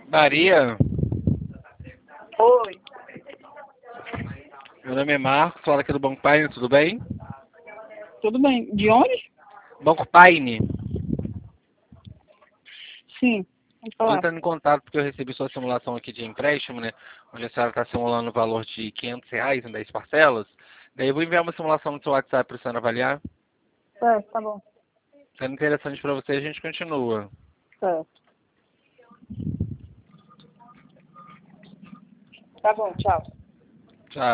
Maria, Oi, meu nome é Marcos, falo aqui do Banco Paine, tudo bem? tudo bem? De onde? Banco Paine, Sim, vamos estou falar. entrando em contato porque eu recebi sua simulação aqui de empréstimo, né? Onde a senhora está simulando o valor de R$ 500 em 10 parcelas. Daí eu vou enviar uma simulação no seu WhatsApp para a senhora avaliar. Certo, tá bom. Sendo interessante para você, a gente continua. Certo. Tá bom, tchau.